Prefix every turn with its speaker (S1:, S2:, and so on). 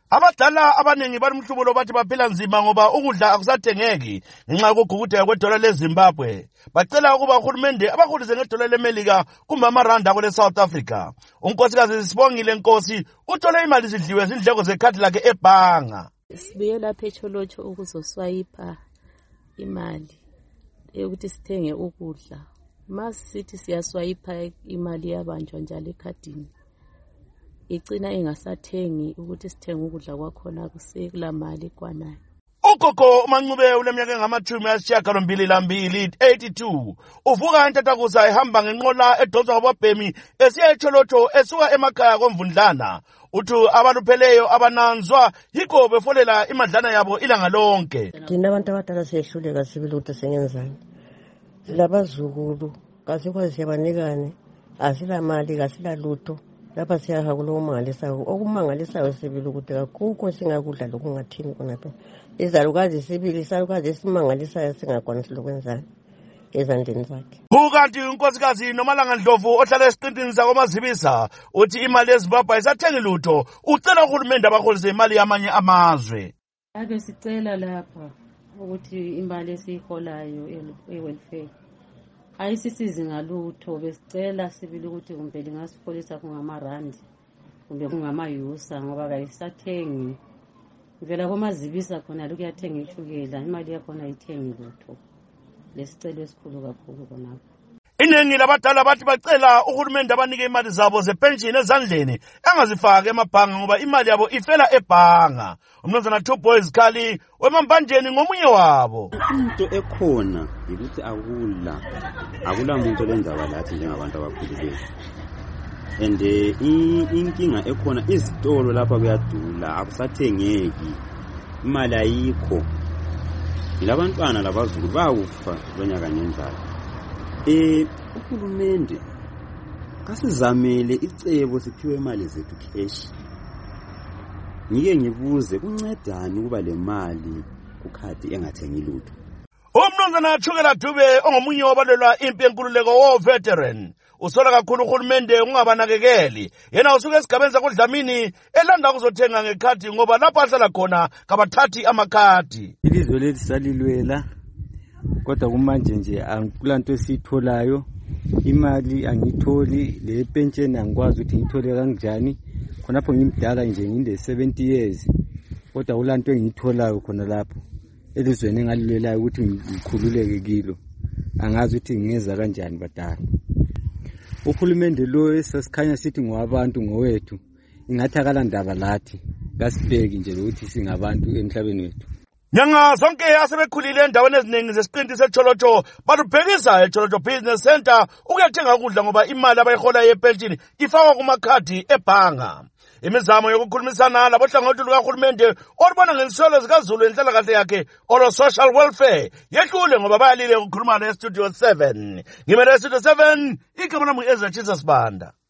S1: Abadala abaningi balimhlubulo bathi baphila nzima ngoba ukudla akusathengeki ngenxa yokugugudeka kwedola leZimbabwe. Bacela ukuba uhulumende abakhulise ngedola leMelika kumbe amaranda kule South Africa. Unkosikazi Sibongile Nkosi uthole imali zidliwe zindleko zekhadi lakhe ebhanga.
S2: Sibuye lapha eCholotsho ukuzoswayipha imali yokuthi sithenge ukudla. Masithi siyaswayipha imali yabanjwa njalo ekhadini. Igcina engasathengi ukuthi sithenge ukudla kwakhona kusekula mali kwanayo.
S1: Ugogo uMancube uneminyaka engama-82 82 uvuka entatakusa ehamba ngenqola edonswa ngababhemi esiya eCholotsho esuka emakhaya koMvundlana. Uthi abalupheleyo abananzwa yikho befolela imadlana yabo ilanga lonke.
S3: Thina abantu abadala siyehluleka sibili ukuthi singenzani. Silabazukulu kasikwazi siyabanikane, asilamali kasilalitho. Lapha siyahakulo umangalisayo okumangalisayo sibili ukuthi akukho singakudla lokungathini khonapha. Izalukazi sibili isalukazi esimangalisayo singakwanisi lokwenzana ezandleni zakhe.
S1: Bukanti unkosikazi Nomalanga Ndlovu ohlala esiqintini sakoMazibisa uthi imali yeZimbabwe ayisathengi lutho, ucela uhulumende abaholise imali yamanye amazwe.
S4: Ake sicela lapha ukuthi imali esiyiholayo e-welfare ayisisizi ngalutho, besicela sibili ukuthi kumbe lingasiholisa kungamarandi kumbe kungamayusa ngoba kayisathengi. Ngivela koMazibisa khona lokuyathenga ishukela, imali yakhona ayithengi lutho. Lesicelo esikhulu kakhulu khonapho.
S1: Iningi labadala bathi bacela uhulumende abanike imali zabo zepension ezandleni angazifaki emabhanga ngoba imali yabo ifela ebhanga. Umnumzana Two Boys Khali weMambanjeni ngomunye wabo.
S5: Into ekhona ukuthi akula muntu olendaba lathi njengabantu abakhulileyo. And inkinga ekhona izitolo lapha kuyadula, akusathengeki, imali ayikho. Labantwana labazulu bawufa lonyaka nendlala. Uhulumende kasizamele icebo siphiwe imali zethu cash. Ngike ngibuze kuncedani ukuba le mali kukhadi engathengi lutho.
S1: Umnumzana Thukela Dube ongomunye wabalelwa impi yenkululeko wo-veteran usola kakhulu uhulumende ungabanakekeli. Yena usuke esigabeni sakuDlamini elanda ukuzothenga ngekhadi ngoba lapho ahlala khona kabathathi amakhadi.
S6: Ilizwe lethu salilwela kodwa kumanje nje akulanto esitholayo, imali angitholi, le pension angikwazi ukuthi ngithole kanjani. Khonapho ngimdala nje nginde 70 years kodwa ulanto engitholayo khona lapho elizweni engalilwelayo ukuthi ngikhululeke kilo, angazi ukuthi ngingeza kanjani badala. Uhulumende lo esasikhanya sithi ngowabantu ngowethu ingathi akalandaba lathi, kasibheki nje ukuthi singabantu emhlabeni wethu.
S1: Nyanga zonke asebekhulile endaweni eziningi zesiqinti seCholotsho balubhekisa eCholotsho Business Center ukuyathenga ukudla ngoba imali abayihola yepension ifakwa kumakhadi ebhanga. Imizamo yokukhulumisana labohlangothi lukahulumende olubona ngezihlolo zikaZulu enhlalakahle yakhe olo social welfare yehlule ngoba bayalile ukukhuluma neStudio 7. Ngimele Studio 7 igama lami uEzra Jesus Banda.